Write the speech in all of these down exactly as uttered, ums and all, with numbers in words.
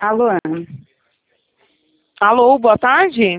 Alô? Alô, boa tarde?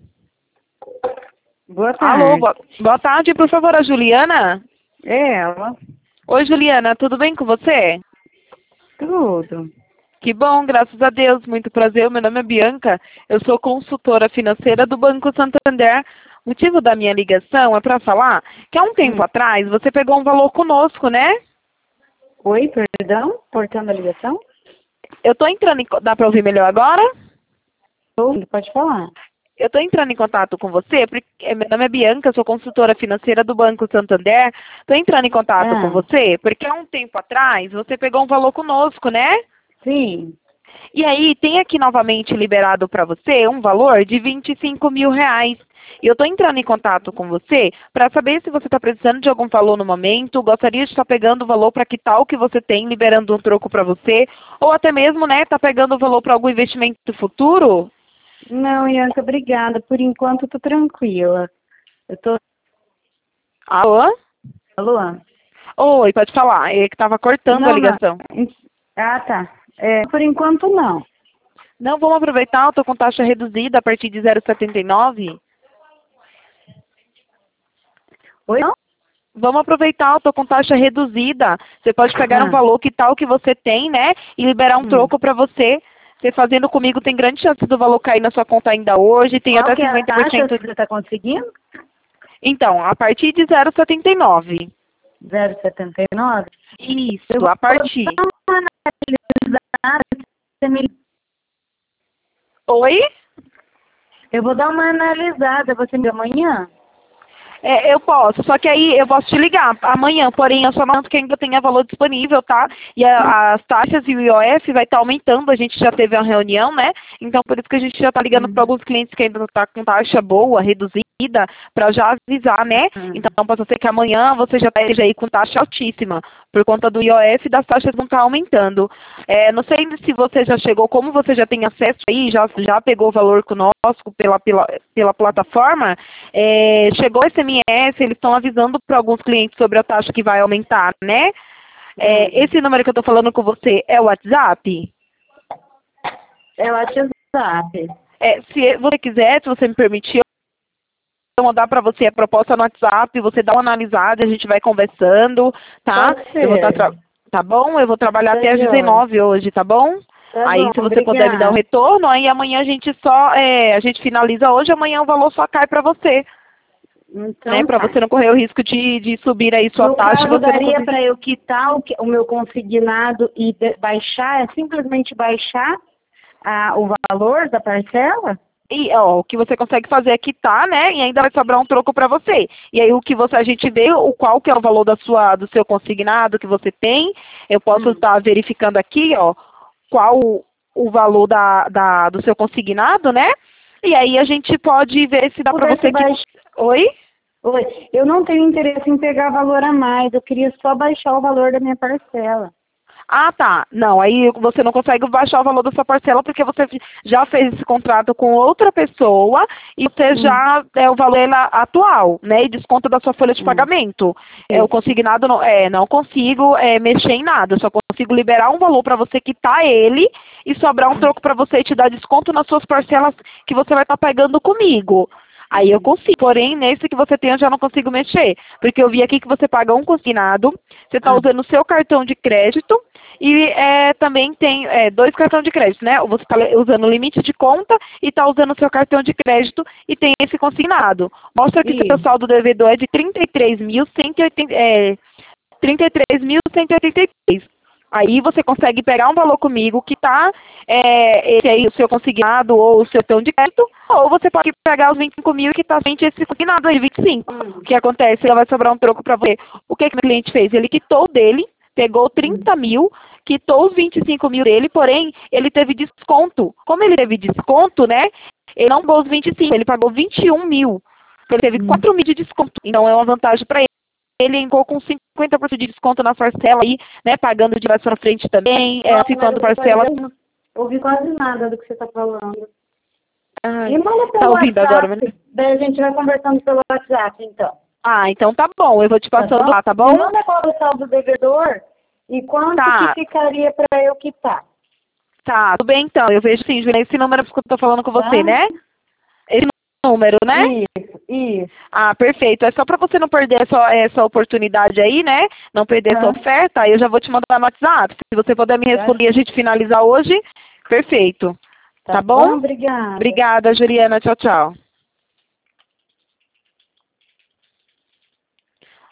Boa tarde. Alô, boa, boa tarde, por favor, a Juliana? É ela? Oi, Juliana, tudo bem com você? Tudo. Que bom, graças a Deus, muito prazer, meu nome é Bianca, eu sou consultora financeira do Banco Santander. O motivo da minha ligação é para falar que há um tempo Hum. atrás você pegou um valor conosco, né? Oi, perdão? Cortando a ligação? Eu tô entrando em... co- Dá para ouvir melhor agora? Ouvindo, pode falar. Eu estou entrando em contato com você, porque eh, meu nome é Bianca, sou consultora financeira do Banco Santander. Estou entrando em contato com Ah, você, porque há um tempo atrás você pegou um valor conosco, né? sim. E aí tem aqui novamente liberado para você um valor de vinte e cinco mil reais. E eu estou entrando em contato com você para saber se você está precisando de algum valor no momento, gostaria de estar pegando o valor para quitar o que você tem, liberando um troco para você, ou até mesmo, né, tá pegando o valor para algum investimento futuro? Não, Bianca, obrigada. Por enquanto, eu tô tranquila. Eu tô... Alô? Alô? Oi, pode falar. É que estava cortando a Não, não. ligação. Ah, tá. É, por enquanto, não. Não, vamos aproveitar, eu estou com taxa reduzida a partir de zero vírgula setenta e nove. Oi? Não? Vamos aproveitar, eu estou com taxa reduzida. Você pode pegar um Ah, valor que tal que você tem, né? E liberar um hum. troco para você. Você fazendo comigo tem grande chance do valor cair na sua conta ainda hoje. Tem Qual até que é a cinquenta por taxa cento. que você está conseguindo? Então, a partir de zero vírgula setenta e nove. zero vírgula setenta e nove? Eu Isso, vou a partir. dar uma analisada. Você me- Oi? Eu vou dar uma analisada. Você me amanhã? É, eu posso, só que aí eu posso te ligar amanhã, porém eu só não que ainda tenha valor disponível, tá? E a- as taxas e o I O F vai estar aumentando, a gente já teve uma reunião, né? Então por isso que a gente já está ligando para Hum. alguns clientes que ainda não tá com taxa boa, reduzida, para já avisar, né? Hum. Então pode ser que amanhã você já esteja aí com taxa altíssima, por conta do I O F das taxas não estar aumentando. É, não sei se você já chegou, como você já tem acesso aí, já, já pegou o valor conosco pela, pela, pela plataforma, é, chegou esse M S, eles estão avisando para alguns clientes sobre a taxa que vai aumentar, né? Hum. É, esse número que eu estou falando com você é o WhatsApp? É o WhatsApp. É, se você quiser, se você me permitir, eu vou mandar para você a proposta no WhatsApp, você dá uma analisada, a gente vai conversando, tá? Pode Eu vou estar, ser. tra- tá bom? Eu vou trabalhar Tá até às joia. dezenove hoje, tá bom? Tá Aí bom, se você puder me dar o obrigada. retorno, aí amanhã a gente só, é, a gente finaliza hoje, amanhã o valor só cai para você, né? Então Para tá. você não correr o risco de, de subir aí sua No taxa e caso, você não daria conseguir. para eu quitar o, que- o meu consignado e de- baixar, é simplesmente baixar a, o valor da parcela? E ó, o que você consegue fazer é quitar, né? E ainda vai sobrar um troco para você. E aí o que você a gente vê, o qual que é o valor da sua do seu consignado que você tem. Eu posso Hum. estar verificando aqui, ó, qual o, o valor da, da do seu consignado, né? E aí a gente pode ver se dá para Pudesse você que baixar. Oi? Oi, eu não tenho interesse em pegar valor a mais, eu queria só baixar o valor da minha parcela. Ah, tá. Não, aí você não consegue baixar o valor da sua parcela porque você já fez esse contrato com outra pessoa e você Hum. já é o valor ela- atual, né? E desconta da sua folha de Hum. pagamento. É, o Sim. consignado não, é, não consigo é, mexer em nada. Eu só consigo liberar um valor para você quitar ele e sobrar um troco para você e te dar desconto nas suas parcelas que você vai estar pagando comigo. Aí eu consigo, porém nesse que você tem eu já não consigo mexer, porque eu vi aqui que você paga um consignado, você está Ah, usando o seu cartão de crédito e é, também tem é, dois cartões de crédito, né? Você está usando o limite de conta e está usando o seu cartão de crédito e tem esse consignado. Mostra que seu isso. saldo devedor é de trinta e três mil cento e oitenta, é, trinta e três mil cento e oitenta e três. Aí você consegue pegar um valor comigo que está é, esse aí, o seu consignado ou o seu cartão de crédito, ou você pode pegar os vinte e cinco mil que está frente esse consignado aí, vinte e cinco. Hum. O que acontece? Ela vai sobrar um troco para você. O que, que o meu cliente fez? Ele quitou dele, pegou Hum. trinta mil, quitou os vinte e cinco mil dele, porém, ele teve desconto. Como ele teve desconto, né? Ele não pagou os vinte e cinco, ele pagou vinte e um mil. Então, ele teve Hum. quatro mil de desconto. Então, é uma vantagem para ele. Ele entrou com cinquenta por cento de desconto na parcela aí, né? Pagando de trás para frente também, é, Nossa, mas ficando eu tô quase parcela. não ouvi quase nada do que você está falando. Ai, Me manda tá pelo ouvindo agora, menina? WhatsApp, daí a gente vai conversando pelo WhatsApp, então. Ah, então tá bom, eu vou te Tá passando bom? lá, tá Me bom? manda qual é o saldo devedor e quanto que Tá. ficaria para eu quitar. Tá, tudo bem então. Eu vejo sim, Juliana, esse número que eu tô falando com você, Tá? né? Esse número, né? Isso, isso. Ah, perfeito. É só para você não perder essa, essa oportunidade aí, né? Não perder essa Tá. oferta, aí eu já vou te mandar no WhatsApp. Se você puder me responder e a gente finalizar hoje, perfeito. Tá, Tá bom? bom? Obrigada. Obrigada, Juliana. Tchau, tchau.